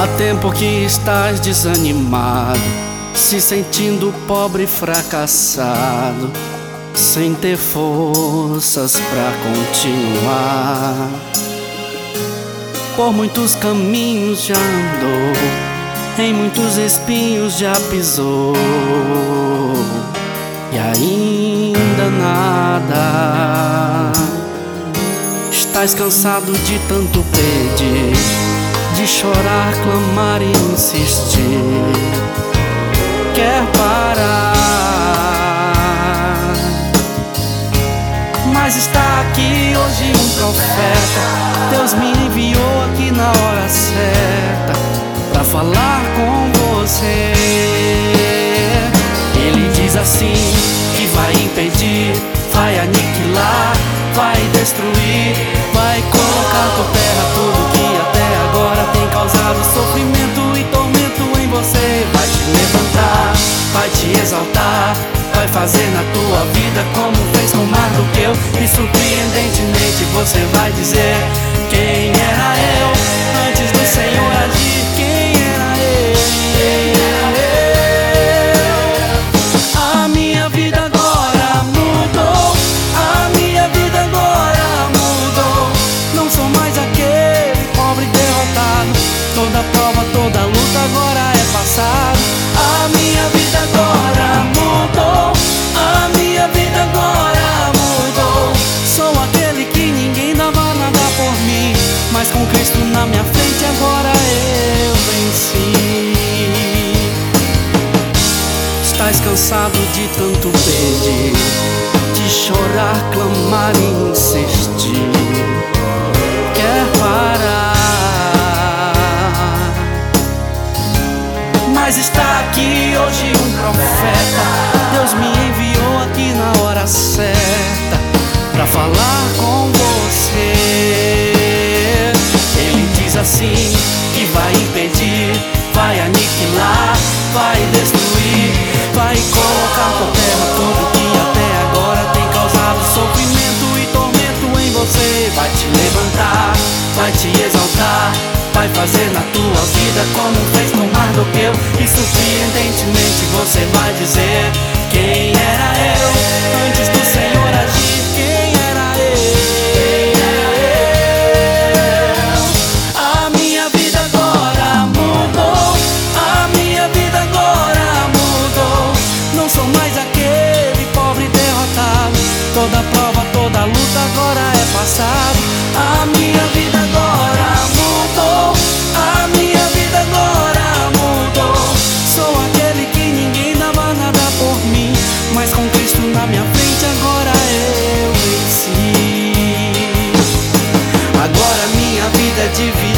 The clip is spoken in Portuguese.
Há tempo que estás desanimado, se sentindo pobre e fracassado, sem ter forças pra continuar. Por muitos caminhos já andou, em muitos espinhos já pisou, e ainda nada. Estás cansado de tanto pedir, de chorar, clamar e insistir. Quer parar, mas está aqui hoje um profeta. Deus me enviou aqui na hora certa pra falar com você. Ele diz assim que vai impedir, vai aniquilar, vai destruir, vai colocar por terra tudo que até agora tem causado sofrimento e tormento em você. Vai te levantar, vai te exaltar, vai fazer na tua vida como fez com Mardoqueu. E surpreendentemente você vai dizer: quem era eu antes do Senhor agir? Quem era eu? A minha vida agora mudou, a minha vida agora mudou. Não sou mais aquele pobre derrotado, toda prova, toda luta agora é passado. A minha vida agora mudou, a minha vida agora mudou. Sou aquele que ninguém dava nada por mim, mas com Cristo na minha frente agora eu venci. Estás cansado de tanto pedir, de chorar, clamar e insistir. Quer parar, mas está aqui hoje um profeta. Deus me enviou aqui na hora certa pra falar com você. Ele diz assim que vai impedir, vai aniquilar, vai destruir, vai colocar por terra tudo que até agora tem causado sofrimento e tormento em você. Vai te levantar, vai te exaltar, vai fazer na tua vida como fez com Mardoqueu. E surpreendentemente você vai dizer: quem era eu antes do Senhor agir? Quem era eu? A minha vida agora mudou, a minha vida agora mudou. Não sou mais aquele pobre derrotado, toda prova, toda luta agora é passado. A minha vida agora mudou, a minha vida agora mudou. Sou aquele que ninguém dava nada por mim, mas com Cristo na minha frente agora eu venci. Agora minha vida é de vida